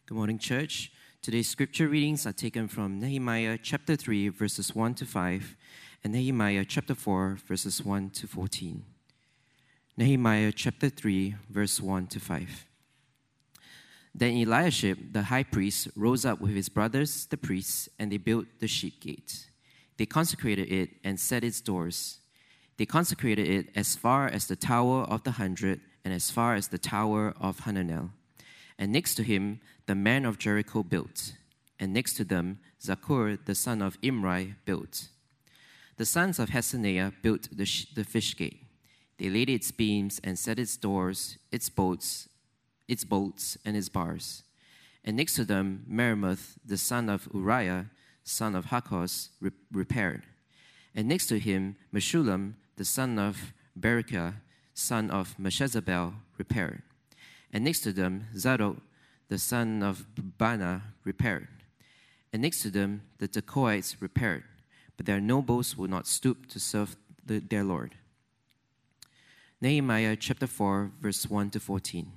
Good morning, church. Today's scripture readings are taken from Nehemiah chapter 3, verses 1 to 5, and Nehemiah chapter 4, verses 1 to 14. Nehemiah chapter 3, verse 1 to 5. Then Eliashib, the high priest, rose up with his brothers, the priests, and they built the sheep gate. They consecrated it and set its doors. They consecrated it as far as the Tower of the 100 and as far as the Tower of Hananel. And next to him, the men of Jericho built. And next to them, Zakur, the son of Imri, built. The sons of Hassaniah built the fish gate. They laid its beams and set its doors, its bolts, and its bars. And next to them, Meremoth, the son of Uriah, son of Hakos, repaired. And next to him, Meshullam, the son of Berechiah, son of Meshezabel, repaired. And next to them, Zadok, the son of Bana, repaired. And next to them, the Tekoites repaired, but their nobles would not stoop to serve their Lord. Nehemiah chapter 4, verse 1 to 14.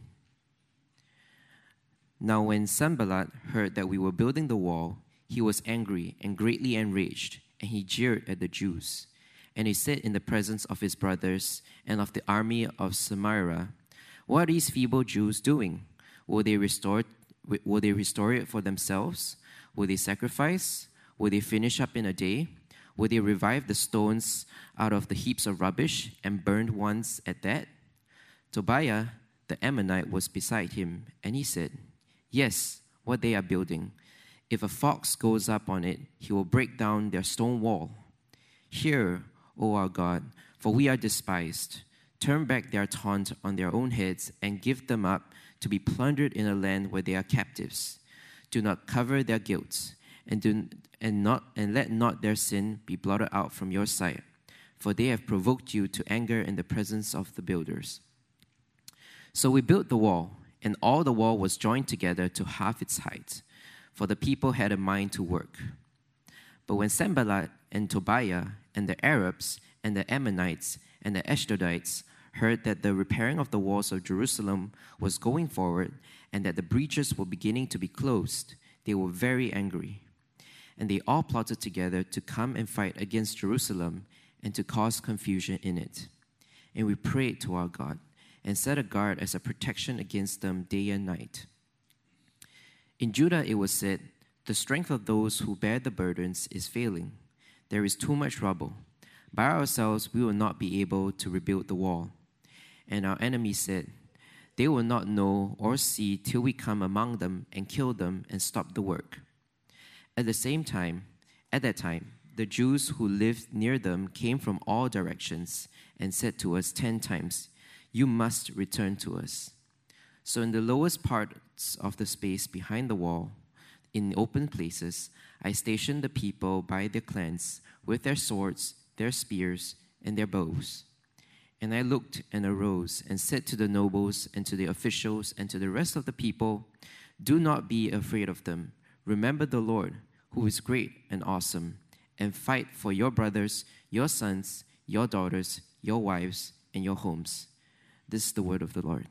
Now when Sanballat heard that we were building the wall, he was angry and greatly enraged, and he jeered at the Jews. And he said in the presence of his brothers and of the army of Samaria, "What are these feeble Jews doing? Will they restore it for themselves? Will they sacrifice? Will they finish up in a day? Will they revive the stones out of the heaps of rubbish and burned ones at that?" Tobiah the Ammonite was beside him, and he said, "Yes, what they are building. If a fox goes up on it, he will break down their stone wall. Hear, O our God, for we are despised. Turn back their taunt on their own heads and give them up to be plundered in a land where they are captives. Do not cover their guilt, and let not their sin be blotted out from your sight, for they have provoked you to anger in the presence of the builders." So we built the wall, and all the wall was joined together to half its height, for the people had a mind to work. But when Sanballat and Tobiah and the Arabs and the Ammonites and the Ashdodites heard that the repairing of the walls of Jerusalem was going forward and that the breaches were beginning to be closed, they were very angry. And they all plotted together to come and fight against Jerusalem and to cause confusion in it. And we prayed to our God and set a guard as a protection against them day and night. In Judah it was said, "The strength of those who bear the burdens is failing. There is too much rubble. By ourselves we will not be able to rebuild the wall." And our enemies said, "They will not know or see till we come among them and kill them and stop the work." At that time, the Jews who lived near them came from all directions and said to us 10 times, "You must return to us." So in the lowest parts of the space behind the wall, in open places, I stationed the people by their clans with their swords, their spears, and their bows. And I looked and arose and said to the nobles and to the officials and to the rest of the people, "Do not be afraid of them. Remember the Lord, who is great and awesome, and fight for your brothers, your sons, your daughters, your wives, and your homes." This is the word of the Lord.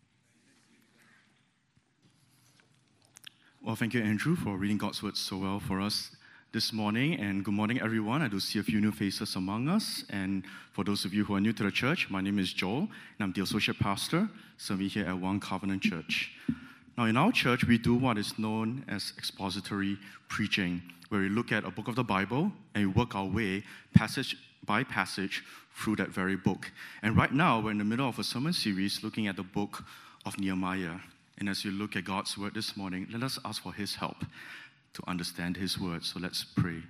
Well, thank you, Andrew, for reading God's word so well for us this morning. And good morning, everyone. I do see a few new faces among us. And for those of you who are new to the church, my name is Joel, and I'm the associate pastor serving here at One Covenant Church. Now, in our church, we do what is known as expository preaching, where we look at a book of the Bible and we work our way passage by passage through that very book. And right now, we're in the middle of a sermon series looking at the book of Nehemiah. And as you look at God's word this morning, let us ask for his help to understand his word. So let's pray.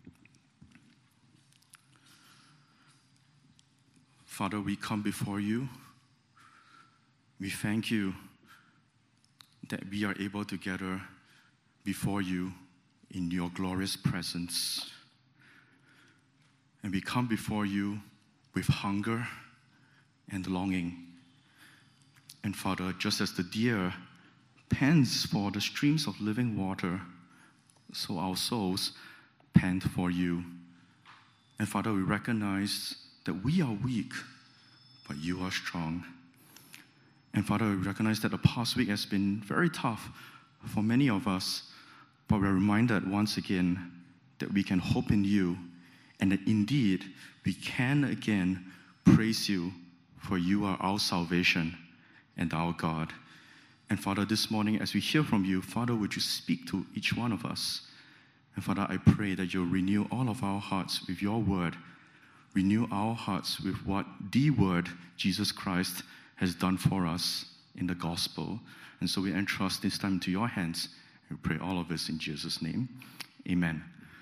Father, we come before you. We thank you that we are able to gather before you in your glorious presence. And we come before you with hunger and longing. And Father, just as the deer pants for the streams of living water, so our souls pant for you. And Father, we recognize that we are weak, but you are strong. And Father, we recognize that the past week has been very tough for many of us, but we're reminded once again that we can hope in you and that indeed we can again praise you, for you are our salvation and our God. And Father, this morning as we hear from you, Father, would you speak to each one of us? And Father, I pray that you'll renew all of our hearts with your word. Renew our hearts with what the word, Jesus Christ, has done for us in the gospel. And so we entrust this time to your hands. We pray all of this in Jesus' name. Amen.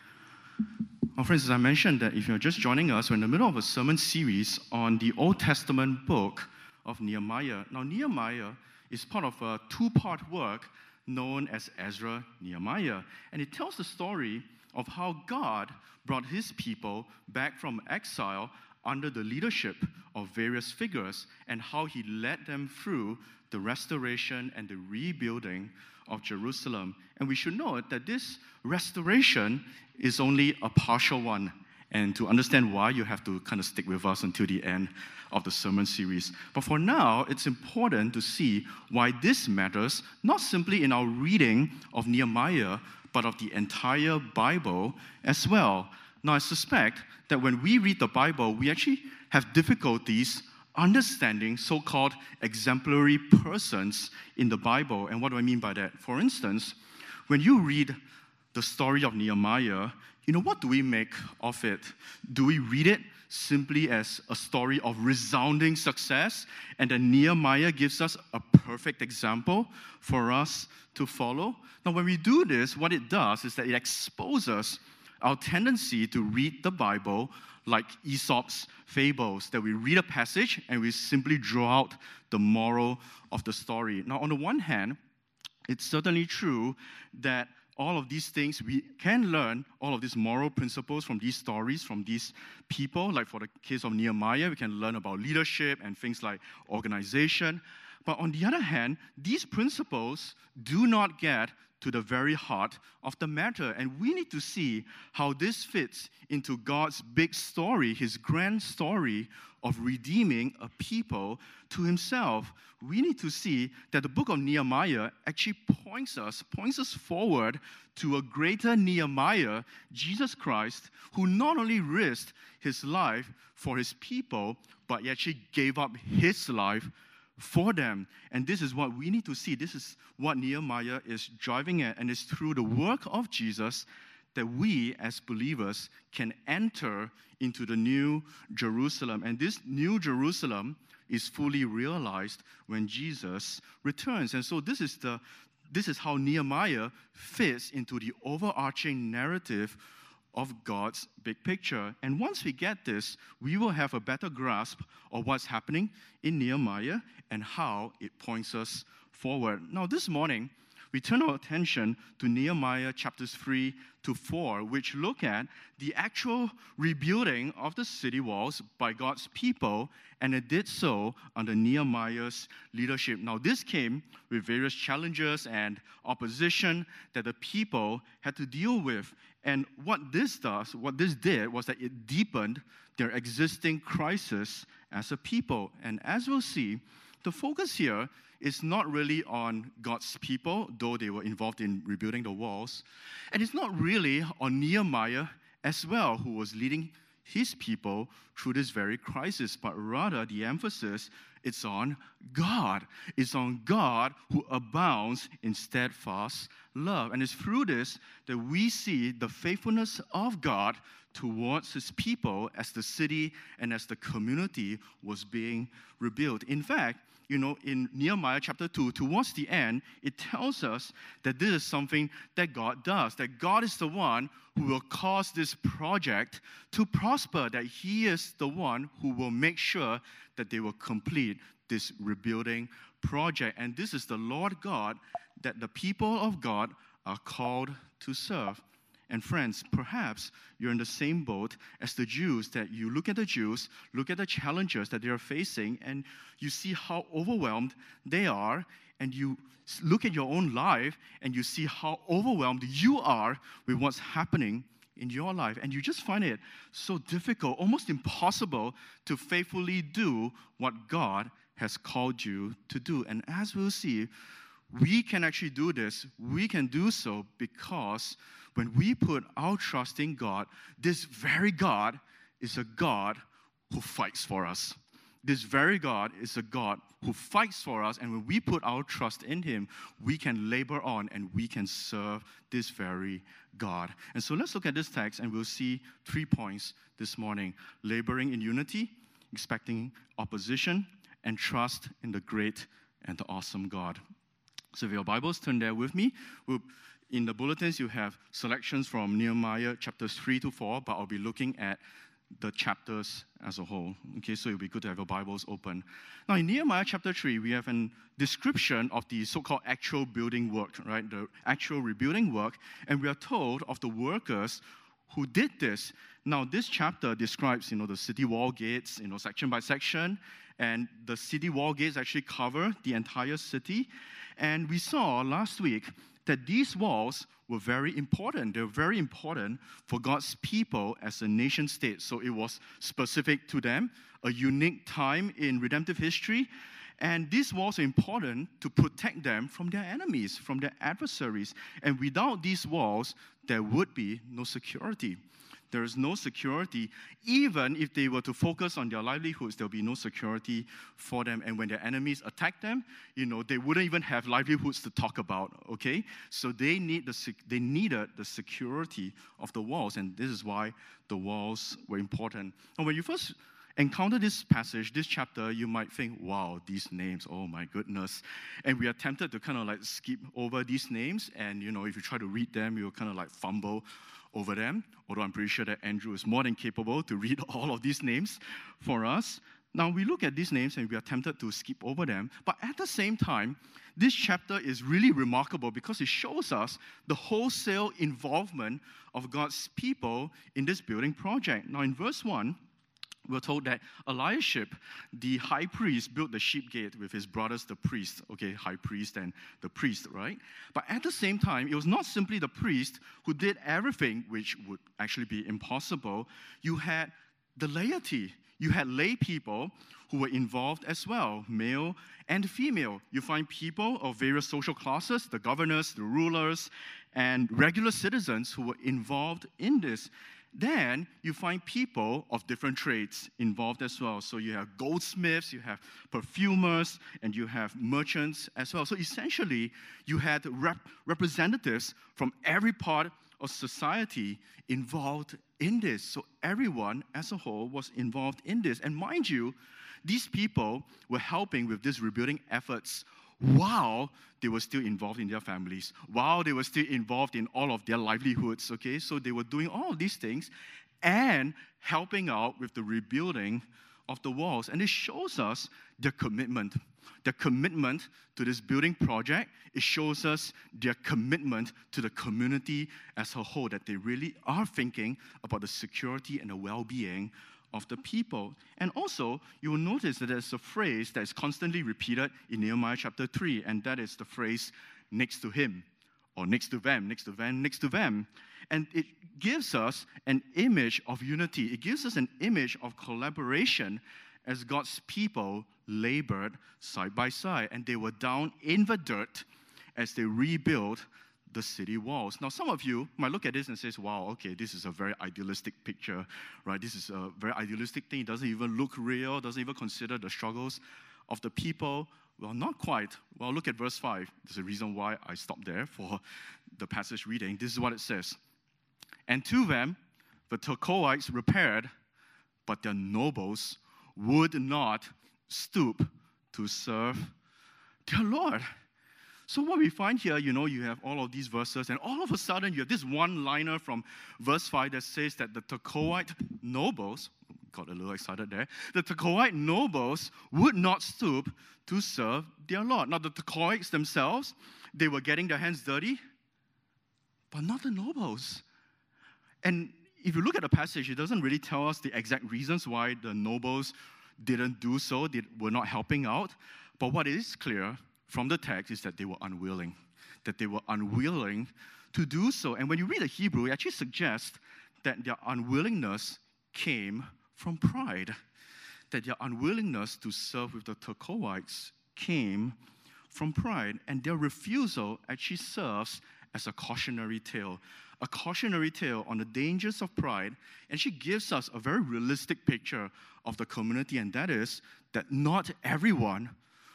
Well, friends, as I mentioned, that if you're just joining us, we're in the middle of a sermon series on the Old Testament book of Nehemiah. Now, Nehemiah is part of a two-part work known as Ezra Nehemiah. And it tells the story of how God brought his people back from exile under the leadership of various figures and how he led them through the restoration and the rebuilding of Jerusalem. And we should note that this restoration is only a partial one. And to understand why, you have to kind of stick with us until the end of the sermon series. But for now, it's important to see why this matters, not simply in our reading of Nehemiah, but of the entire Bible as well. Now, I suspect that when we read the Bible, we actually have difficulties understanding so-called exemplary persons in the Bible. And what do I mean by that? For instance, when you read the story of Nehemiah, what do we make of it? Do we read it simply as a story of resounding success, and then Nehemiah gives us a perfect example for us to follow? Now, when we do this, what it does is that it exposes our tendency to read the Bible like Aesop's fables, that we read a passage and we simply draw out the moral of the story. Now, on the one hand, it's certainly true that all of these things, we can learn all of these moral principles from these stories, from these people. Like for the case of Nehemiah, we can learn about leadership and things like organization. But on the other hand, these principles do not get to the very heart of the matter. And we need to see how this fits into God's big story, his grand story of redeeming a people to himself. We need to see that the book of Nehemiah actually points us forward to a greater Nehemiah, Jesus Christ, who not only risked his life for his people, but he actually gave up his life for them. And this is what we need to see. This is what Nehemiah is driving at. And it's through the work of Jesus that we as believers can enter into the new Jerusalem. And this new Jerusalem is fully realized when Jesus returns. And so this is how Nehemiah fits into the overarching narrative of God's big picture. And once we get this, we will have a better grasp of what's happening in Nehemiah and how it points us forward. Now, this morning, we turn our attention to Nehemiah chapters 3 to 4, which look at the actual rebuilding of the city walls by God's people, and it did so under Nehemiah's leadership. Now, this came with various challenges and opposition that the people had to deal with. And what this did was that it deepened their existing crisis as a people. And as we'll see, the focus here is not really on God's people, though they were involved in rebuilding the walls. And it's not really on Nehemiah as well, who was leading his people through this very crisis, but rather the emphasis is on God. It's on God who abounds in steadfast love. And it's through this that we see the faithfulness of God towards his people as the city and as the community was being rebuilt. In fact, in Nehemiah chapter 2, towards the end, it tells us that this is something that God does, that God is the one who will cause this project to prosper, that he is the one who will make sure that they will complete this rebuilding project. And this is the Lord God that the people of God are called to serve. And friends, perhaps you're in the same boat as the Jews, that you look at the Jews, look at the challenges that they are facing, and you see how overwhelmed they are, and you look at your own life, and you see how overwhelmed you are with what's happening in your life. And you just find it so difficult, almost impossible to faithfully do what God has called you to do. And as we'll see, we can actually do this. We can do so because when we put our trust in God, this very God is a God who fights for us. This very God is a God who fights for us, and when we put our trust in Him, we can labor on and we can serve this very God. And so let's look at this text, and we'll see 3 points this morning: laboring in unity, expecting opposition, and trust in the great and the awesome God. So if your Bibles, turn there with me. In the bulletins, you have selections from Nehemiah chapters 3 to 4, but I'll be looking at the chapters as a whole. Okay, so it'll be good to have your Bibles open. Now, in Nehemiah chapter 3, we have a description of the so-called actual building work, right? The actual rebuilding work, and we are told of the workers who did this. Now, this chapter describes, the city wall gates, section by section, and the city wall gates actually cover the entire city. And we saw last week that these walls were very important. They were very important for God's people as a nation state. So it was specific to them, a unique time in redemptive history. And these walls are important to protect them from their enemies, from their adversaries. And without these walls, there would be no security. There is no security. Even if they were to focus on their livelihoods, there will be no security for them. And when their enemies attack them, they wouldn't even have livelihoods to talk about, okay? So they needed the security of the walls, and this is why the walls were important. And when you first encounter this passage, this chapter, you might think, wow, these names, oh my goodness. And we are tempted to kind of skip over these names, and if you try to read them, you'll kind of fumble over them, although I'm pretty sure that Andrew is more than capable to read all of these names for us. Now, we look at these names and we are tempted to skip over them, but at the same time, this chapter is really remarkable because it shows us the wholesale involvement of God's people in this building project. Now, in verse 1, we're told that Eliashib, the high priest, built the sheep gate with his brothers, the priests. Okay, high priest and the priest, right? But at the same time, it was not simply the priest who did everything, which would actually be impossible. You had the laity. You had lay people who were involved as well, male and female. You find people of various social classes, the governors, the rulers, and regular citizens who were involved in this. Then you find people of different trades involved as well. So you have goldsmiths, you have perfumers, and you have merchants as well. So essentially, you had representatives from every part of society involved in this. So everyone as a whole was involved in this. And mind you, these people were helping with these rebuilding efforts while they were still involved in their families, while they were still involved in all of their livelihoods, okay? So they were doing all of these things and helping out with the rebuilding of the walls. And it shows us their commitment to this building project. It shows us their commitment to the community as a whole, that they really are thinking about the security and the well-being of the people. And also, you will notice that there's a phrase that is constantly repeated in Nehemiah chapter 3, and that is the phrase, next to him, or next to them, next to them, next to them. And it gives us an image of unity. It gives us an image of collaboration as God's people labored side by side, and they were down in the dirt as they rebuilt the city walls. Now, some of you might look at this and say, wow, okay, this is a very idealistic picture, right? This is a very idealistic thing. It doesn't even look real, doesn't even consider the struggles of the people. Well, not quite. Well, look at verse 5. There's a reason why I stopped there for the passage reading. This is what it says. And to them, the Tekoites repaired, but their nobles would not stoop to serve their Lord. So what we find here, you have all of these verses, and all of a sudden you have this one-liner from verse 5 that says that the Tekoite nobles, got a little excited there, the Tekoite nobles would not stoop to serve their Lord. Now the Tekoites themselves, they were getting their hands dirty, but not the nobles. And if you look at the passage, it doesn't really tell us the exact reasons why the nobles didn't do so, they were not helping out. But what is clear from the text is that they were unwilling to do so. And when you read the Hebrew, it actually suggests that their unwillingness came from pride, that their unwillingness to serve with the Tekoites came from pride, and their refusal actually serves as a cautionary tale on the dangers of pride, and she gives us a very realistic picture of the community, and that is that not everyone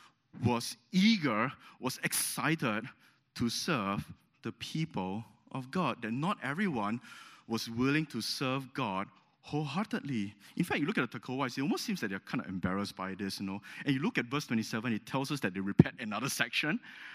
was eager, was excited to serve the people of God, that not everyone was willing to serve God wholeheartedly. In fact, you look at the Tekoites, it almost seems that they're kind of embarrassed by this, And you look at verse 27, it tells us that they repaired another section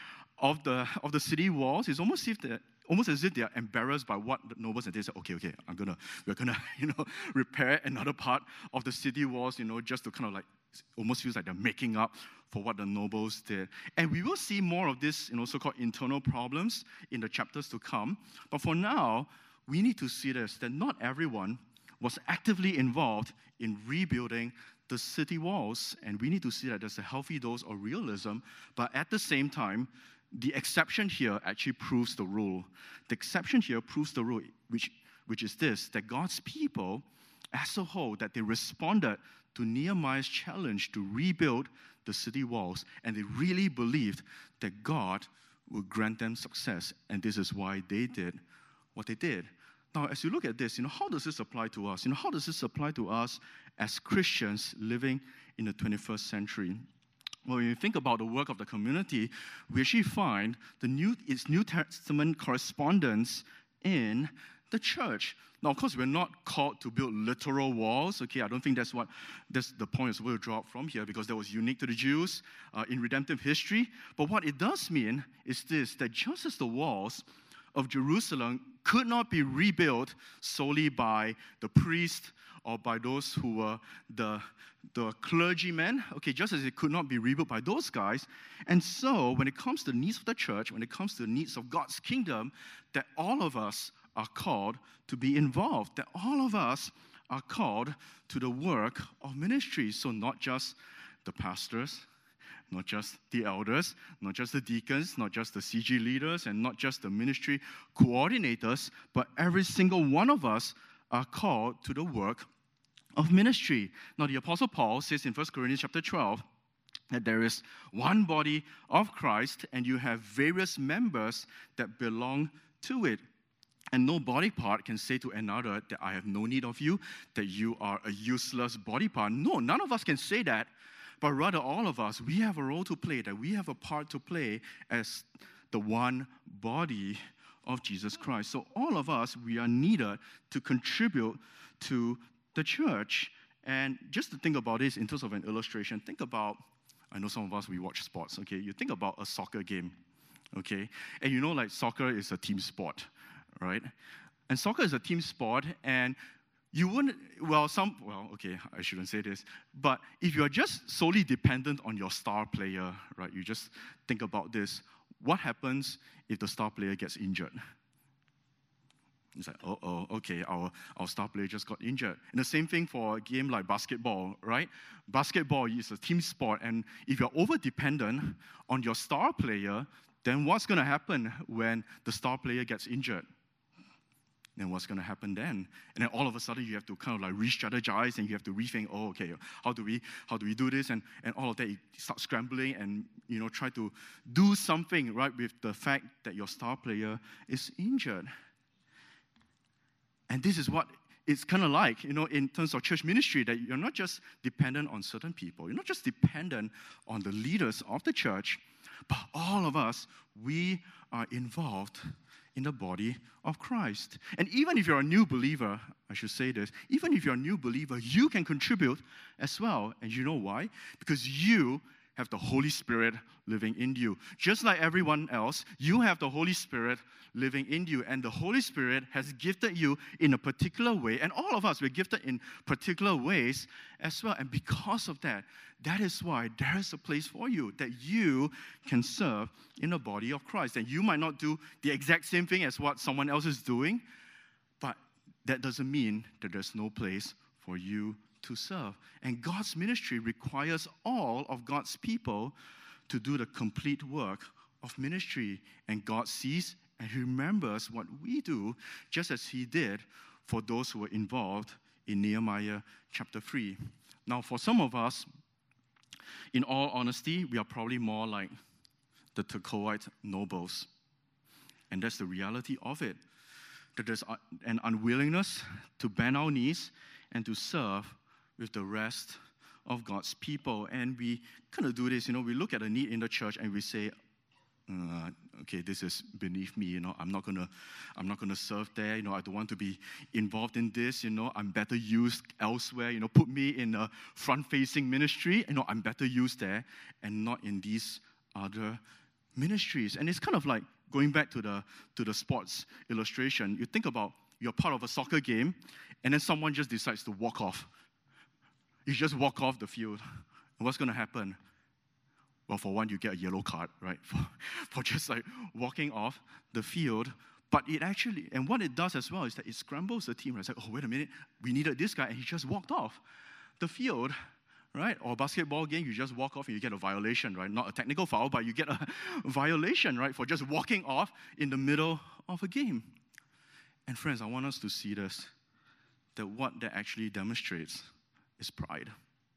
of the city walls. It's almost as if they are embarrassed by what the nobles, and they say, okay, we're gonna repair another part of the city walls, just to kind of like, almost feels like they're making up for what the nobles did. And we will see more of this, so-called internal problems in the chapters to come. But for now, we need to see this, that not everyone was actively involved in rebuilding the city walls. And we need to see that there's a healthy dose of realism, but at the same time, the exception here actually proves the rule. The exception here proves the rule, which is this, that God's people, as a whole, that they responded to Nehemiah's challenge to rebuild the city walls, and they really believed that God would grant them success, and this is why they did what they did. Now, as you look at this, how does this apply to us? How does this apply to us as Christians living in the 21st century? Well, when you think about the work of the community, we actually find its New Testament correspondence in the church. Now, of course, we're not called to build literal walls. Okay, I don't think that's the point is we'll draw from here, because that was unique to the Jews in redemptive history. But what it does mean is this, that just as the walls of Jerusalem could not be rebuilt solely by the priest or by those who were the clergymen, okay, just as it could not be rebuilt by those guys. And so, when it comes to the needs of the church, when it comes to the needs of God's kingdom, that all of us are called to be involved, that all of us are called to the work of ministry. So not just the pastors, not just the elders, not just the deacons, not just the CG leaders, and not just the ministry coordinators, but every single one of us are called to the work of ministry. Now, the Apostle Paul says in 1 Corinthians chapter 12 that there is one body of Christ, and you have various members that belong to it. And no body part can say to another that I have no need of you, that you are a useless body part. No, none of us can say that. But rather, all of us, we have a role to play, that we have a part to play as the one body of Jesus Christ. So all of us, we are needed to contribute to the church. And just to think about this in terms of an illustration, think about, I know some of us, we watch sports, okay? You think about a soccer game, okay? And like soccer is a team sport, right? And soccer is a team sport, and you wouldn't, okay, I shouldn't say this, but if you are just solely dependent on your star player, right, you just think about this, what happens if the star player gets injured? It's like, okay, our star player just got injured. And the same thing for a game like basketball, right? Basketball is a team sport, and if you're over-dependent on your star player, then what's going to happen when the star player gets injured? Then what's going to happen then? And then all of a sudden you have to kind of like re-strategize, and you have to rethink, okay, how do we do this? And all of that, you start scrambling and, try to do something, right, with the fact that your star player is injured. And this is what it's kind of like, in terms of church ministry, that you're not just dependent on certain people. You're not just dependent on the leaders of the church, but all of us, we are involved in the body of Christ. And even if you're a new believer, I should say this, even if you're a new believer, you can contribute as well. And you know why? Because you have the Holy Spirit living in you. Just like everyone else, you have the Holy Spirit living in you. And the Holy Spirit has gifted you in a particular way. And all of us, we're gifted in particular ways as well. And because of that, that is why there is a place for you, that you can serve in the body of Christ. And you might not do the exact same thing as what someone else is doing, but that doesn't mean that there's no place for you to serve. And God's ministry requires all of God's people to do the complete work of ministry. And God sees and remembers what we do, just as He did for those who were involved in Nehemiah chapter 3. Now, for some of us, in all honesty, we are probably more like the Tekoite nobles. And that's the reality of it. That there's an unwillingness to bend our knees and to serve with the rest of God's people. And we kind of do this, we look at a need in the church and we say, okay, this is beneath me, I'm not gonna serve there, I don't want to be involved in this, I'm better used elsewhere, put me in a front-facing ministry, I'm better used there and not in these other ministries. And it's kind of like going back to the sports illustration. You think about you're part of a soccer game and then someone just decides to walk off. You just walk off the field. And what's going to happen? Well, for one, you get a yellow card, right? For just like walking off the field. But it actually, and what it does as well is that it scrambles the team. Right? It's like, oh, wait a minute, we needed this guy and he just walked off the field, right? Or a basketball game, you just walk off and you get a violation, right? Not a technical foul, but you get a violation, right? For just walking off in the middle of a game. And friends, I want us to see this, that what that actually demonstrates is pride.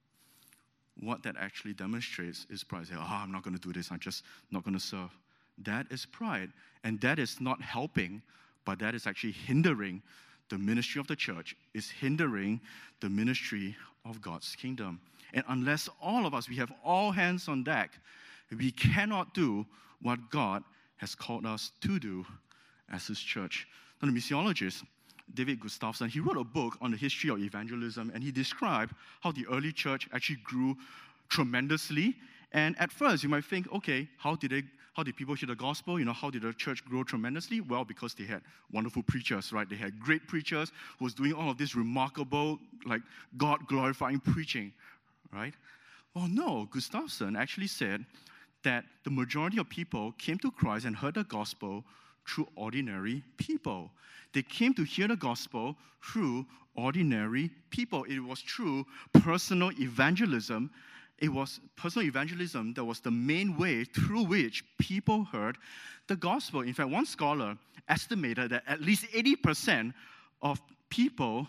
What that actually demonstrates is pride. Say, I'm not going to do this. I'm just not going to serve. That is pride. And that is not helping, but that is actually hindering the ministry of the church, is hindering the ministry of God's kingdom. And unless all of us, we have all hands on deck, we cannot do what God has called us to do as His church. Now, the missiologist, David Gustafson, he wrote a book on the history of evangelism, and he described how the early church actually grew tremendously. And at first, you might think, okay, how did people hear the gospel? How did the church grow tremendously? Well, because they had wonderful preachers, right? They had great preachers who was doing all of this remarkable, like, God-glorifying preaching, right? Well, no, Gustafson actually said that the majority of people came to Christ and heard the gospel through ordinary people. They came to hear the gospel through ordinary people. It was through personal evangelism. It was personal evangelism that was the main way through which people heard the gospel. In fact, one scholar estimated that at least 80% of people,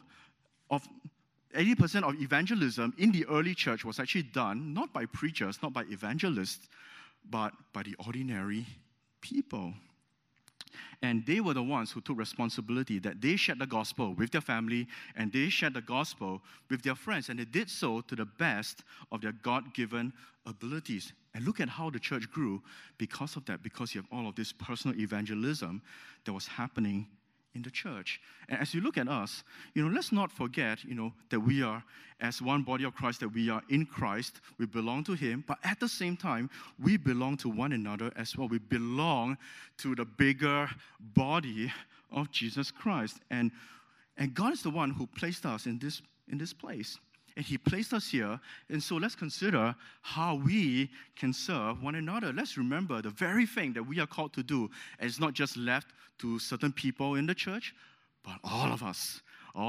80% of evangelism in the early church was actually done not by preachers, not by evangelists, but by the ordinary people. And they were the ones who took responsibility, that they shared the gospel with their family and they shared the gospel with their friends. And they did so to the best of their God-given abilities. And look at how the church grew because of that, because you have all of this personal evangelism that was happening in the church. And as you look at us, let's not forget, that we are, as one body of Christ, that we are in Christ, we belong to Him, but at the same time, we belong to one another as well. We belong to the bigger body of Jesus Christ. And God is the one who placed us in this place. And He placed us here. And so let's consider how we can serve one another. Let's remember the very thing that we are called to do. And it's not just left to certain people in the church, but all of us,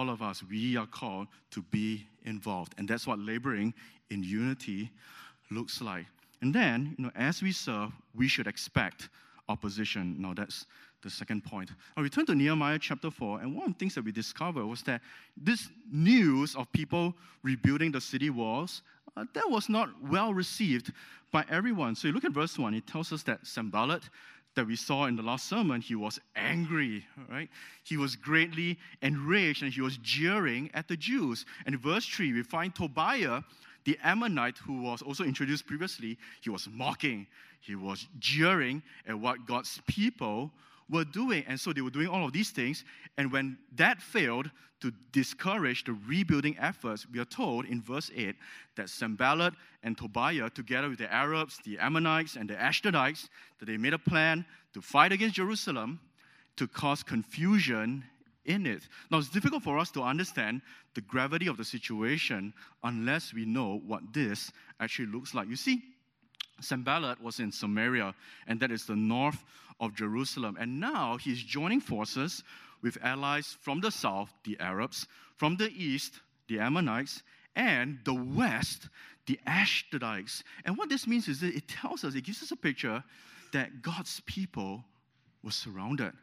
we are called to be involved. And that's what laboring in unity looks like. And then, as we serve, we should expect opposition. Now, that's the second point. Now, we turn to Nehemiah chapter 4, and one of the things that we discovered was that this news of people rebuilding the city walls, that was not well received by everyone. So you look at verse 1, it tells us that Sanballat, that we saw in the last sermon, he was angry, right? He was greatly enraged, and he was jeering at the Jews. And in verse 3, we find Tobiah, the Ammonite, who was also introduced previously. He was mocking, he was jeering at what God's people were doing. And so they were doing all of these things. And when that failed to discourage the rebuilding efforts, we are told in verse 8 that Sanballat and Tobiah, together with the Arabs, the Ammonites, and the Ashdodites, that they made a plan to fight against Jerusalem to cause confusion in it. Now, it's difficult for us to understand the gravity of the situation unless we know what this actually looks like. You see, Sanballat was in Samaria, and that is the north of Jerusalem. And now he's joining forces with allies from the south, the Arabs, from the east, the Ammonites, and the west, the Ashdodites. And what this means is that it tells us, it gives us a picture that God's people were surrounded.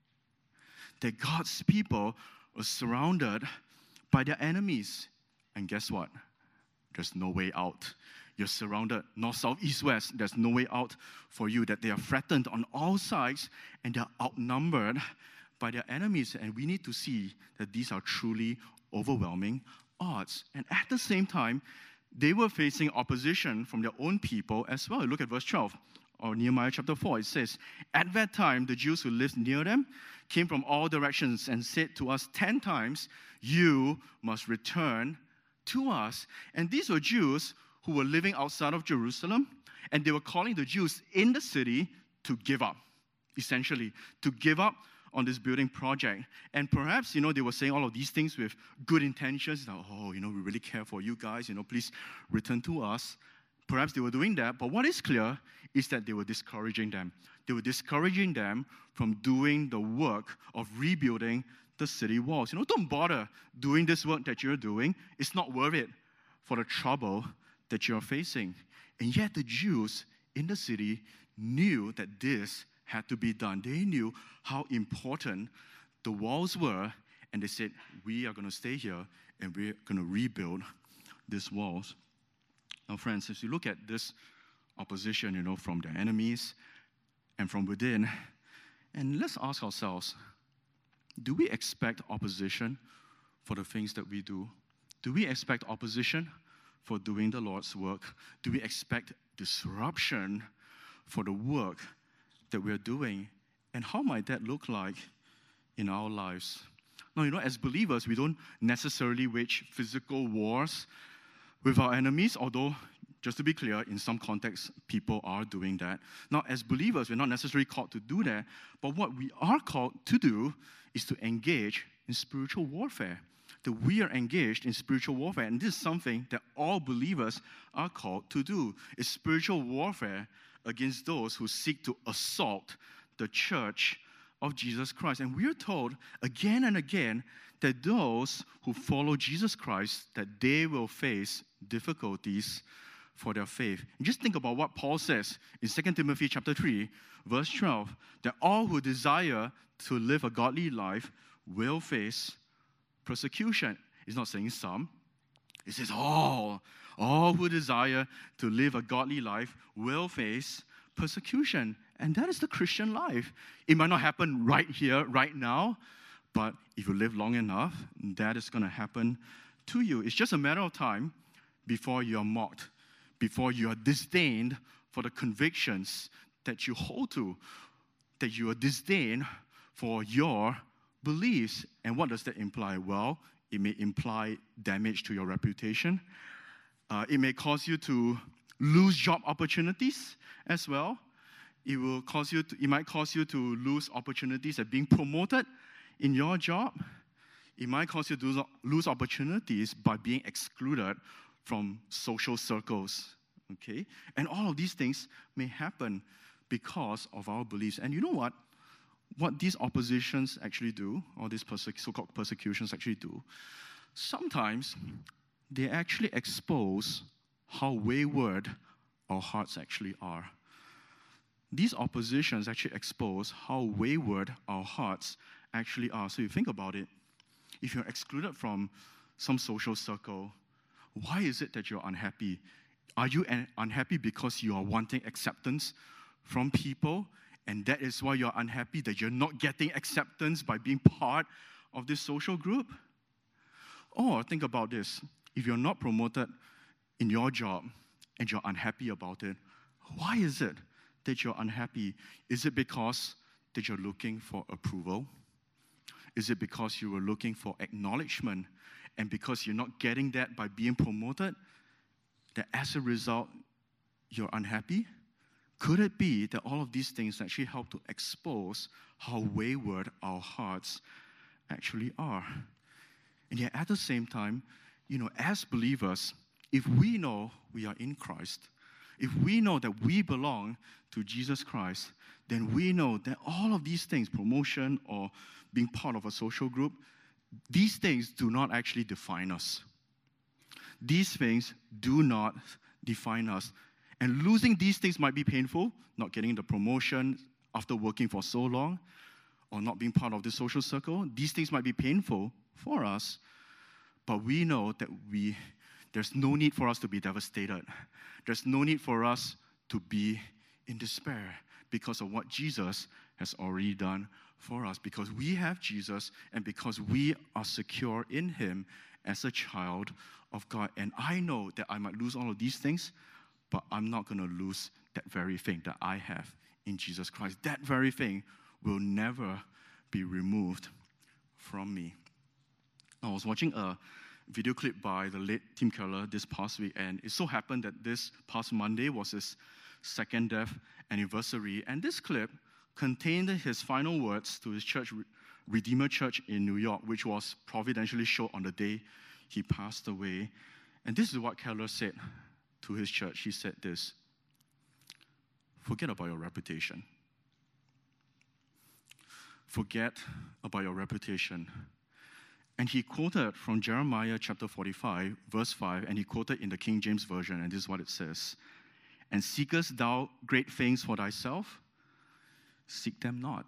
That God's people were surrounded by their enemies. And guess what? There's no way out. you're surrounded, north, south, east, west. There's no way out for you, that they are threatened on all sides and they're outnumbered by their enemies. And we need to see that these are truly overwhelming odds. And at the same time, they were facing opposition from their own people as well. Look at verse 12 or Nehemiah chapter 4. It says, "At that time, the Jews who lived near them came from all directions and said to us 10 times, 'You must return to us.'" And these were Jews who were living outside of Jerusalem, and they were calling the Jews in the city to give up, essentially, to give up on this building project. And perhaps, they were saying all of these things with good intentions. Like, we really care for you guys, please return to us. Perhaps they were doing that, but what is clear is that they were discouraging them. They were discouraging them from doing the work of rebuilding the city walls. Don't bother doing this work that you're doing. It's not worth it for the trouble that you're facing. And yet the Jews in the city knew that this had to be done. They knew how important the walls were, and they said, "We are going to stay here, and we're going to rebuild these walls." Now, friends, as you look at this opposition, from their enemies and from within, and let's ask ourselves, do we expect opposition for the things that we do? Do we expect opposition for doing the Lord's work? Do we expect disruption for the work that we're doing? And how might that look like in our lives? Now, as believers, we don't necessarily wage physical wars with our enemies, although, just to be clear, in some contexts, people are doing that. Now, as believers, we're not necessarily called to do that, but what we are called to do is to engage in spiritual warfare. That we are engaged in spiritual warfare, and this is something that all believers are called to do. It's spiritual warfare against those who seek to assault the church of Jesus Christ. And we are told again and again that those who follow Jesus Christ, that they will face difficulties for their faith. And just think about what Paul says in 2 Timothy chapter 3, verse 12, that all who desire to live a godly life will face persecution. It's not saying some. It says all who desire to live a godly life will face persecution. And that is the Christian life. It might not happen right here, right now, but if you live long enough, that is going to happen to you. It's just a matter of time before you are mocked, before you are disdained for the convictions that you hold to, that you are disdained for your beliefs. And what does that imply? Well, it may imply damage to your reputation. It may cause you to lose job opportunities as well. It might cause you to lose opportunities at being promoted in your job. It might cause you to lose opportunities by being excluded from social circles. Okay? And all of these things may happen because of our beliefs. And you know what? What these oppositions actually do, or these so-called persecutions actually do, sometimes they actually expose how wayward our hearts actually are. These oppositions actually expose how wayward our hearts actually are. So you think about it. If you're excluded from some social circle, why is it that you're unhappy? Are you unhappy because you are wanting acceptance from people? And that is why you're unhappy, that you're not getting acceptance by being part of this social group? Or think about this. If you're not promoted in your job and you're unhappy about it, why is it that you're unhappy? Is it because that you're looking for approval? Is it because you were looking for acknowledgement, and because you're not getting that by being promoted, that as a result, you're unhappy? Could it be that all of these things actually help to expose how wayward our hearts actually are? And yet at the same time, as believers, if we know we are in Christ, if we know that we belong to Jesus Christ, then we know that all of these things, promotion or being part of a social group, these things do not actually define us. These things do not define us. And losing these things might be painful, not getting the promotion after working for so long, or not being part of the social circle. These things might be painful for us, but we know that there's no need for us to be devastated. There's no need for us to be in despair because of what Jesus has already done for us. Because we have Jesus and because we are secure in him as a child of God. And I know that I might lose all of these things, but I'm not going to lose that very thing that I have in Jesus Christ. That very thing will never be removed from me. I was watching a video clip by the late Tim Keller this past week, and it so happened that this past Monday was his second death anniversary, and this clip contained his final words to his church, Redeemer Church in New York, which was providentially shown on the day he passed away. And this is what Keller said to his church. He said this: forget about your reputation. Forget about your reputation. And he quoted from Jeremiah chapter 45, verse 5, and he quoted in the King James Version, and this is what it says: and seekest thou great things for thyself? Seek them not.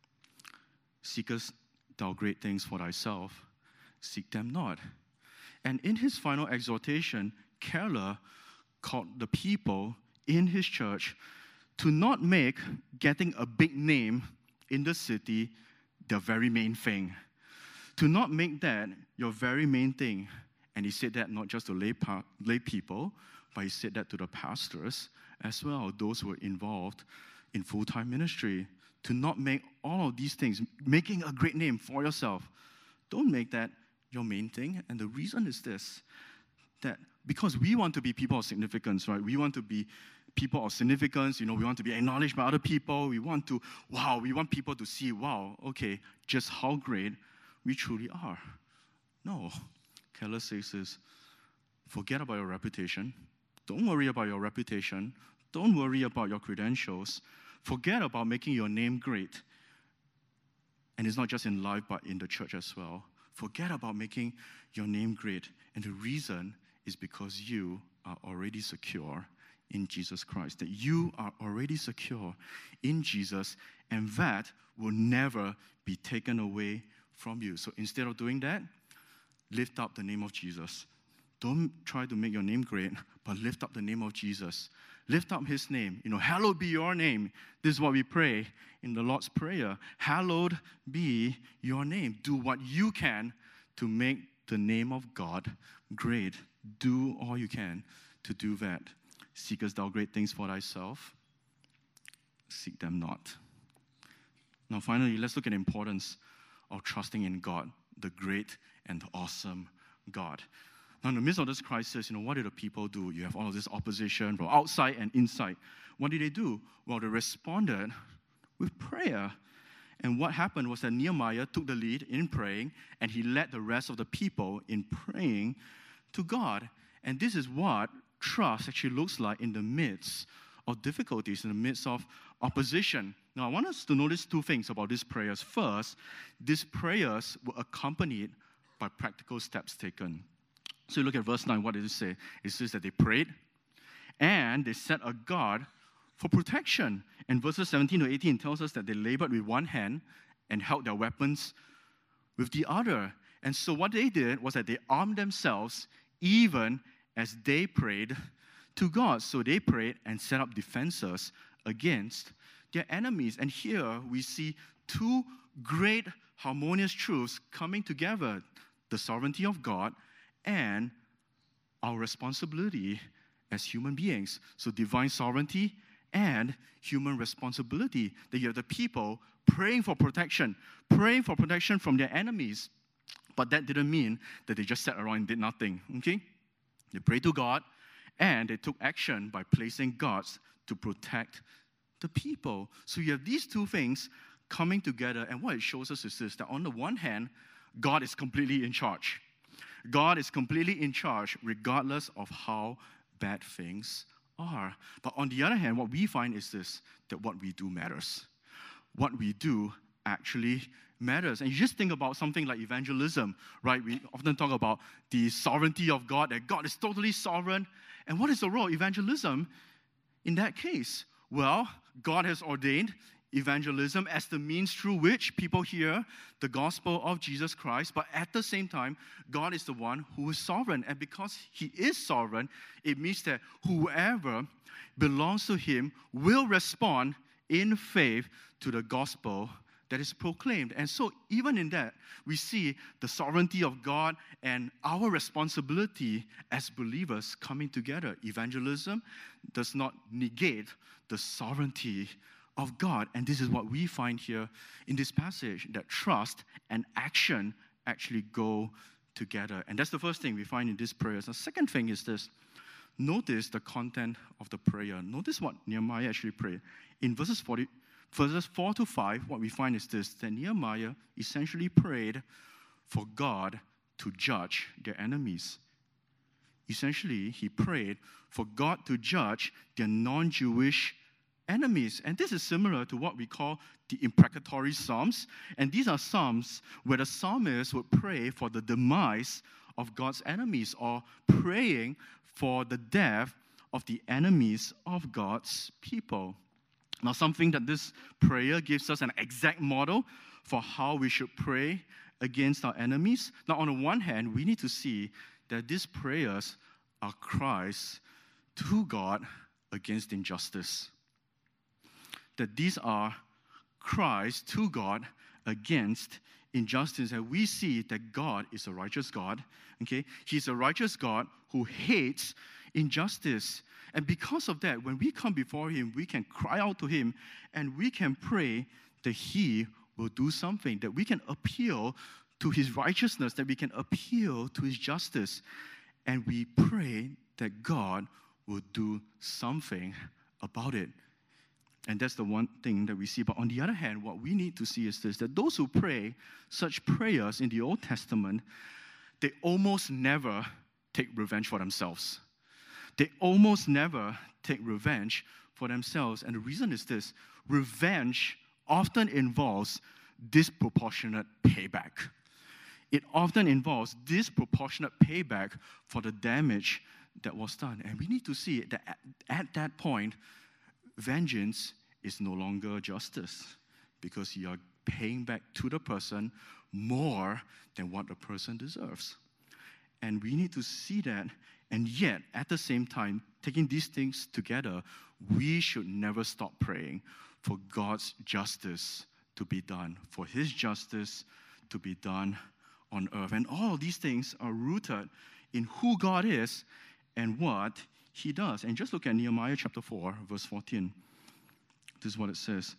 Seekest thou great things for thyself? Seek them not. And in his final exhortation, Keller called the people in his church to not make getting a big name in the city the very main thing. To not make that your very main thing. And he said that not just to lay people, but he said that to the pastors as well, those who were involved in full-time ministry. To not make all of these things, making a great name for yourself. Don't make that your main thing. And the reason is this, that because we want to be people of significance, right? We want to be people of significance, we want to be acknowledged by other people. We want people to see, okay, just how great we truly are. No. Keller says this: forget about your reputation. Don't worry about your reputation. Don't worry about your credentials. Forget about making your name great. And it's not just in life, but in the church as well. Forget about making your name great. And the reason is because you are already secure in Jesus Christ. That you are already secure in Jesus, and that will never be taken away from you. So instead of doing that, lift up the name of Jesus. Don't try to make your name great, but lift up the name of Jesus. Lift up his name. Hallowed be your name. This is what we pray in the Lord's Prayer. Hallowed be your name. Do what you can to make the name of God great. Do all you can to do that. Seekest thou great things for thyself? Seek them not. Now finally, let's look at the importance of trusting in God, the great and the awesome God. Now, in the midst of this crisis, what did the people do? You have all of this opposition from outside and inside. What did they do? Well, they responded with prayer. And what happened was that Nehemiah took the lead in praying, and he led the rest of the people in praying to God. And this is what trust actually looks like in the midst of difficulties, in the midst of opposition. Now, I want us to notice two things about these prayers. First, these prayers were accompanied by practical steps taken. So you look at verse 9, what does it say? It says that they prayed and they set a guard for protection. And verses 17 to 18 tells us that they labored with one hand and held their weapons with the other. And so what they did was that they armed themselves even as they prayed to God. So they prayed and set up defenses against their enemies. And here we see two great harmonious truths coming together: the sovereignty of God and our responsibility as human beings. So divine sovereignty and human responsibility. That you have the people praying for protection from their enemies. But that didn't mean that they just sat around and did nothing, okay? They prayed to God, and they took action by placing guards to protect the people. So you have these two things coming together, and what it shows us is this, that on the one hand, God is completely in charge. God is completely in charge regardless of how bad things are. But on the other hand, what we find is this, that what we do matters. What we do actually matters. And you just think about something like evangelism, right? We often talk about the sovereignty of God, that God is totally sovereign. And what is the role of evangelism in that case? Well, God has ordained evangelism as the means through which people hear the gospel of Jesus Christ, but at the same time, God is the one who is sovereign. And because he is sovereign, it means that whoever belongs to him will respond in faith to the gospel that is proclaimed. And so even in that, we see the sovereignty of God and our responsibility as believers coming together. Evangelism does not negate the sovereignty of God. And this is what we find here in this passage, that trust and action actually go together. And that's the first thing we find in this prayer. The second thing is this. Notice the content of the prayer. Notice what Nehemiah actually prayed. In verses 4 to 5, what we find is this, that Nehemiah essentially prayed for God to judge their enemies. Essentially, he prayed for God to judge their non-Jewish enemies. And this is similar to what we call the imprecatory psalms. And these are psalms where the psalmist would pray for the demise of God's enemies, or praying for the death of the enemies of God's people. Now, something that this prayer gives us an exact model for how we should pray against our enemies. Now, on the one hand, we need to see that these prayers are cries to God against injustice. That these are cries to God against injustice. And we see that God is a righteous God. Okay? He's a righteous God who hates injustice. And because of that, when we come before him, we can cry out to him and we can pray that he will do something, that we can appeal to his righteousness, that we can appeal to his justice. And we pray that God will do something about it. And that's the one thing that we see. But on the other hand, what we need to see is this, that those who pray such prayers in the Old Testament, they almost never take revenge for themselves. They almost never take revenge for themselves. And the reason is this: revenge often involves disproportionate payback. It often involves disproportionate payback for the damage that was done. And we need to see that at that point, vengeance is no longer justice, because you are paying back to the person more than what the person deserves. And we need to see that. And yet, at the same time, taking these things together, we should never stop praying for God's justice to be done, for his justice to be done on earth. And all of these things are rooted in who God is and what he does. And just look at Nehemiah chapter 4, verse 14. This is what it says.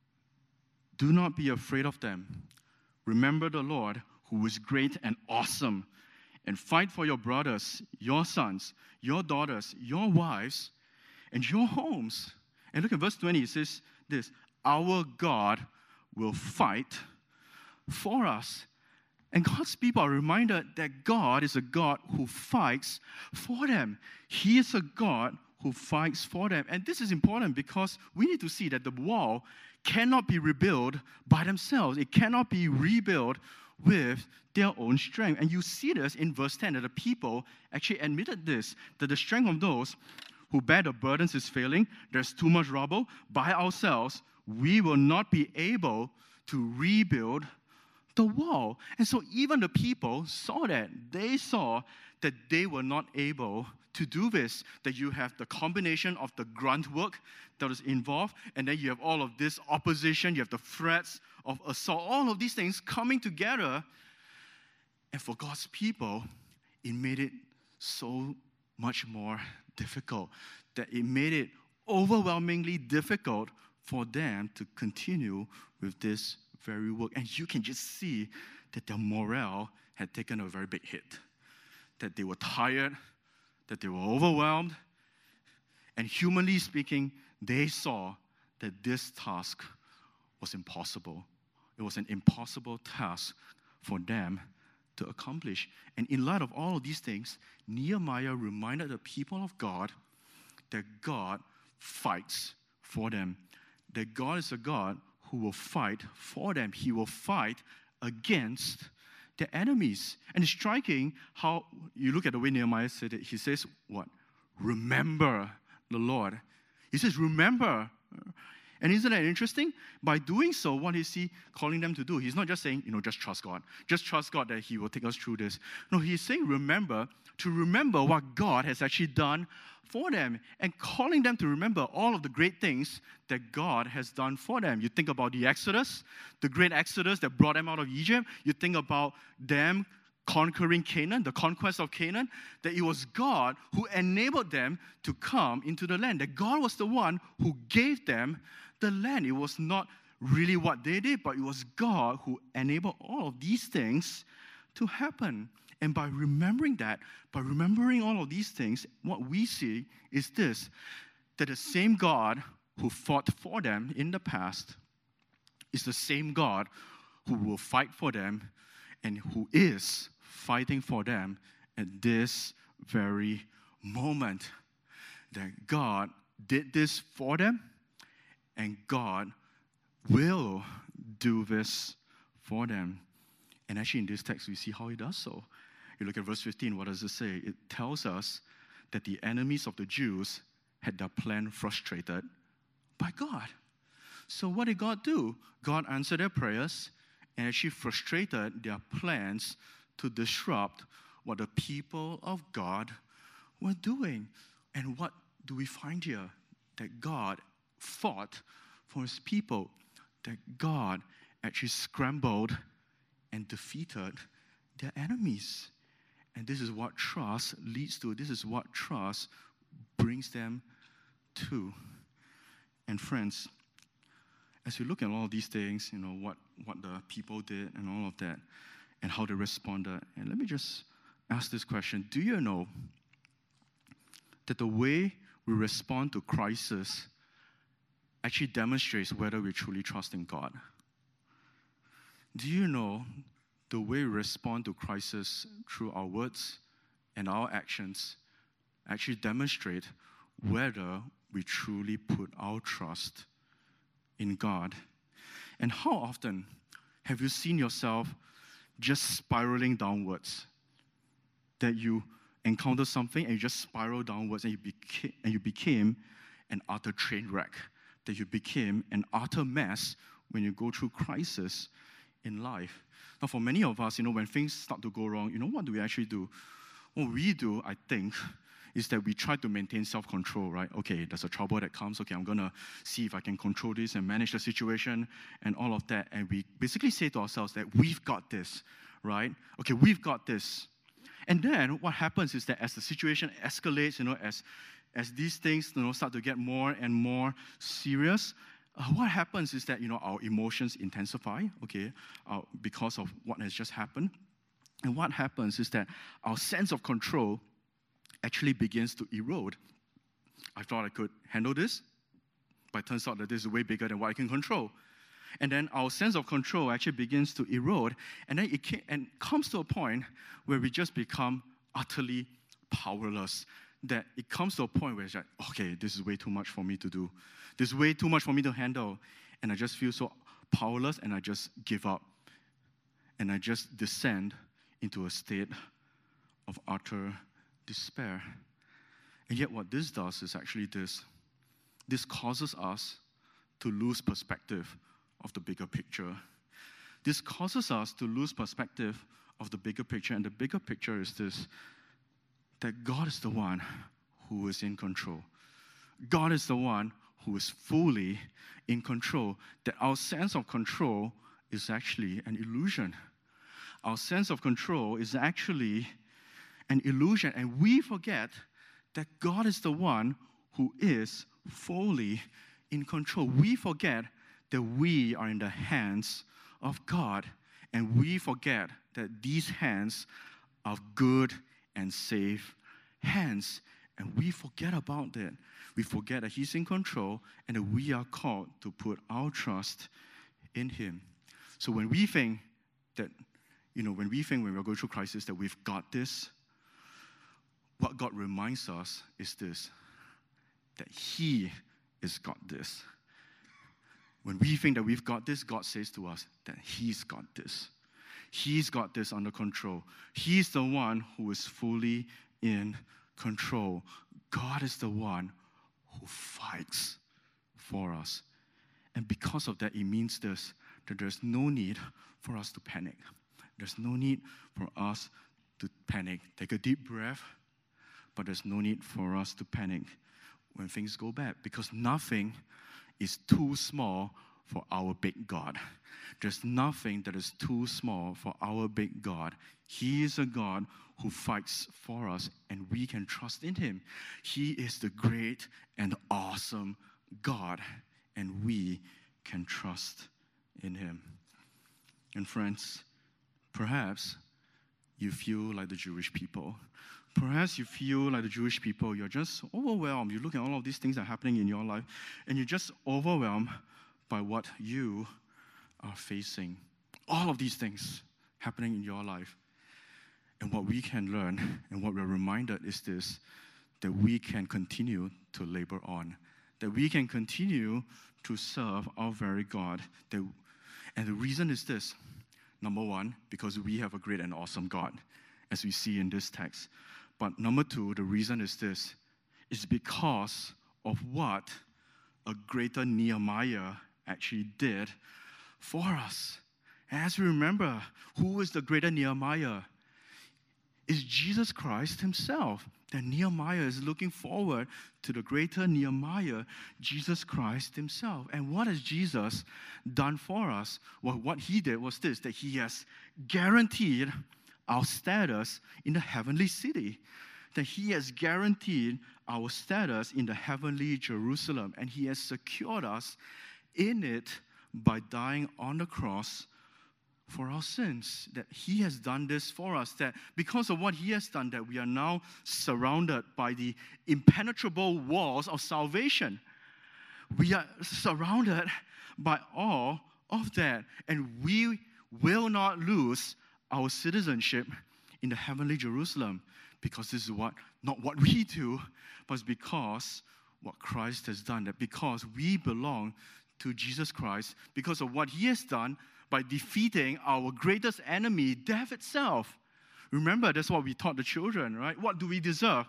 Do not be afraid of them. Remember the Lord, who is great and awesome, and fight for your brothers, your sons, your daughters, your wives, and your homes. And look at verse 20. It says this: our God will fight for us. And God's people are reminded that God is a God who fights for them. He is a God who fights for them. And this is important because we need to see that the wall cannot be rebuilt by themselves. It cannot be rebuilt with their own strength. And you see this in verse 10, that the people actually admitted this, that the strength of those who bear the burdens is failing. There's too much rubble. By ourselves, we will not be able to rebuild the wall. And so even the people saw that. They saw that they were not able to do this, that you have the combination of the grunt work that is involved, and then you have all of this opposition, you have the threats of assault, all of these things coming together. And for God's people, it made it so much more difficult, that it made it overwhelmingly difficult for them to continue with this very work. And you can just see that their morale had taken a very big hit, that they were tired, that they were overwhelmed, and humanly speaking, they saw that this task was impossible. It was an impossible task for them to accomplish. And in light of all of these things, Nehemiah reminded the people of God that God fights for them, that God is a God who will fight for them. He will fight against their enemies. And it's striking how you look at the way Nehemiah said it. He says, what? Remember the Lord. He says, remember. And isn't that interesting? By doing so, what is he calling them to do? He's not just saying, just trust God. Just trust God that he will take us through this. No, he's saying remember what God has actually done for them and calling them to remember all of the great things that God has done for them. You think about the Exodus, the great Exodus that brought them out of Egypt. You think about them conquering Canaan, the conquest of Canaan, that it was God who enabled them to come into the land, that God was the one who gave them the land. It was not really what they did, but it was God who enabled all of these things to happen. And by remembering that, by remembering all of these things, what we see is this, that the same God who fought for them in the past is the same God who will fight for them and who is fighting for them at this very moment. That God did this for them, and God will do this for them. And actually in this text, we see how he does so. You look at verse 15, what does it say? It tells us that the enemies of the Jews had their plan frustrated by God. So what did God do? God answered their prayers and actually frustrated their plans to disrupt what the people of God were doing. And what do we find here? That God fought for his people. That God actually scrambled and defeated their enemies. And this is what trust leads to. This is what trust brings them to. And friends, as we look at all these things, what the people did and all of that, and how they responded, and let me just ask this question. Do you know that the way we respond to crisis actually demonstrates whether we truly trust in God? Do you know the way we respond to crisis through our words and our actions actually demonstrate whether we truly put our trust in God? And how often have you seen yourself just spiraling downwards? That you encounter something and you just spiral downwards and you became an utter train wreck. That you became an utter mess when you go through crisis in life. Now, for many of us, when things start to go wrong, what do we actually do? What we do, I think, is that we try to maintain self-control, right? Okay, there's a trouble that comes. Okay, I'm going to see if I can control this and manage the situation and all of that. And we basically say to ourselves that we've got this, right? Okay, we've got this. And then what happens is that as the situation escalates, as these things start to get more and more serious, what happens is that our emotions intensify, okay, because of what has just happened. And what happens is that our sense of control actually begins to erode. I thought I could handle this, but it turns out that this is way bigger than what I can control. And then our sense of control actually begins to erode, and then it comes to a point where we just become utterly powerless. That it comes to a point where it's like, okay, this is way too much for me to do. This is way too much for me to handle. And I just feel so powerless, and I just give up. And I just descend into a state of utter despair. And yet what this does is actually this. This causes us to lose perspective of the bigger picture. This causes us to lose perspective of the bigger picture. And the bigger picture is this, that God is the one who is in control. God is the one who is fully in control. That our sense of control is actually an illusion. Our sense of control is actually an illusion. And we forget that God is the one who is fully in control. We forget that we are in the hands of God. And we forget that these hands are good and safe hands. And we forget about that. We forget that He's in control and that we are called to put our trust in Him. So when we think that, when we're going through crisis that we've got this, what God reminds us is this, that He has got this. When we think that we've got this, God says to us that He's got this. He's got this under control. He's the one who is fully in control. God is the one who fights for us. And because of that, it means this, that there's no need for us to panic. There's no need for us to panic. Take a deep breath, but there's no need for us to panic when things go bad, because nothing is too small for our big God. There's nothing that is too small for our big God. He is a God who fights for us, and we can trust in him. He is the great and awesome God, and we can trust in him. And friends, perhaps you feel like the Jewish people. Perhaps you feel like the Jewish people, you're just overwhelmed. You look at all of these things that are happening in your life, and you're just overwhelmed by what you are facing. All of these things happening in your life. And what we can learn, and what we're reminded is this, that we can continue to labor on, that we can continue to serve our very God. And the reason is this. Number one, because we have a great and awesome God, as we see in this text. But number two, the reason is this, is because of what a greater Nehemiah actually did for us. As we remember, who is the greater Nehemiah? Is Jesus Christ himself. That Nehemiah is looking forward to the greater Nehemiah, Jesus Christ himself. And what has Jesus done for us? Well, what he did was this, that he has guaranteed our status in the heavenly city. That he has guaranteed our status in the heavenly Jerusalem. And he has secured us in it by dying on the cross for our sins. That he has done this for us, that because of what he has done, that we are now surrounded by the impenetrable walls of salvation. We are surrounded by all of that, and we will not lose our citizenship in the heavenly Jerusalem, because this is not what we do, but it's because what Christ has done. That because we belong to Jesus Christ, because of what he has done by defeating our greatest enemy, death itself. Remember, that's what we taught the children, right? What do we deserve?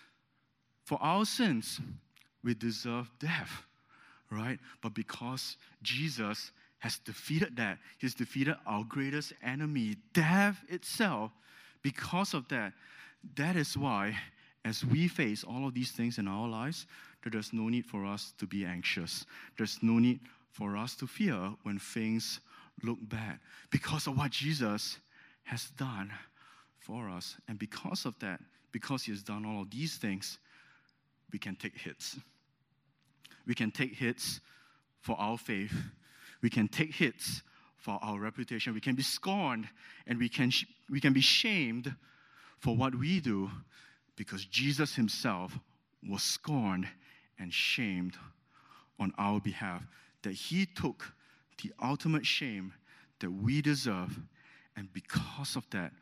For our sins, we deserve death, right? But because Jesus has defeated that, he's defeated our greatest enemy, death itself. Because of that, that is why, as we face all of these things in our lives, that there's no need for us to be anxious. There's no need for us to fear when things look bad, because of what Jesus has done for us. And because of that, because he has done all of these things, we can take hits. We can take hits for our faith. We can take hits for our reputation. We can be scorned, and we can be shamed for what we do, because Jesus himself was scorned and shamed on our behalf. That he took the ultimate shame that we deserve, and because of that,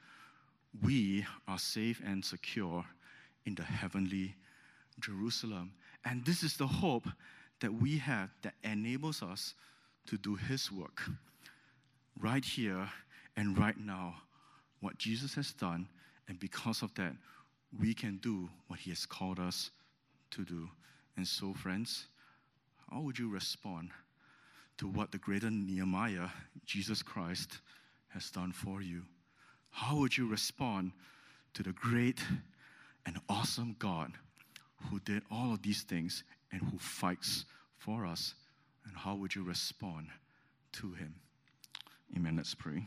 we are safe and secure in the heavenly Jerusalem. And this is the hope that we have that enables us to do his work right here and right now, what Jesus has done, and because of that, we can do what he has called us to do. And so, friends, how would you respond to what the greater Nehemiah, Jesus Christ, has done for you? How would you respond to the great and awesome God who did all of these things and who fights for us? And how would you respond to him? Amen. Let's pray.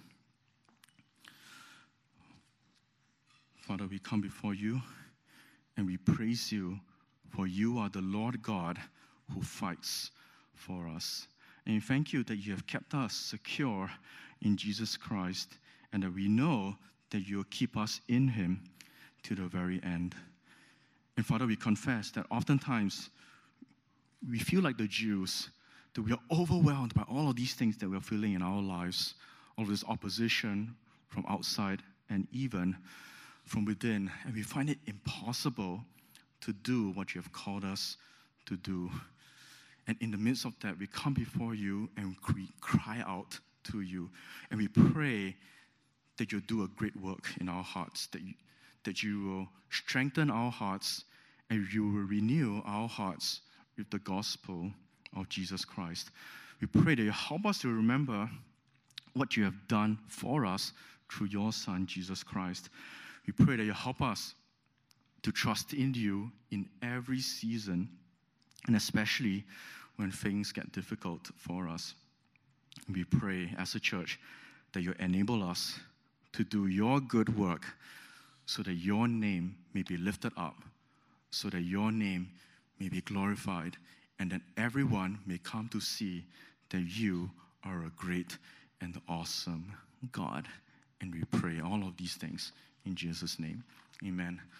Father, we come before you and we praise you, for you are the Lord God who fights for us. And we thank you that you have kept us secure in Jesus Christ, and that we know that you will keep us in him to the very end. And Father, we confess that oftentimes we feel like the Jews, that we are overwhelmed by all of these things that we're feeling in our lives, all of this opposition from outside and even from within, and we find it impossible to do what you have called us to do. And in the midst of that, we come before you and we cry out to you, and we pray that you'll do a great work in our hearts, that you will strengthen our hearts, and you will renew our hearts with the gospel of Jesus Christ. We pray that you help us to remember what you have done for us through your Son, Jesus Christ. We pray that you help us to trust in you in every season, and especially when things get difficult for us. We pray as a church that you enable us to do your good work so that your name may be lifted up, so that your name may be glorified, and that everyone may come to see that you are a great and awesome God. And we pray all of these things in Jesus' name. Amen.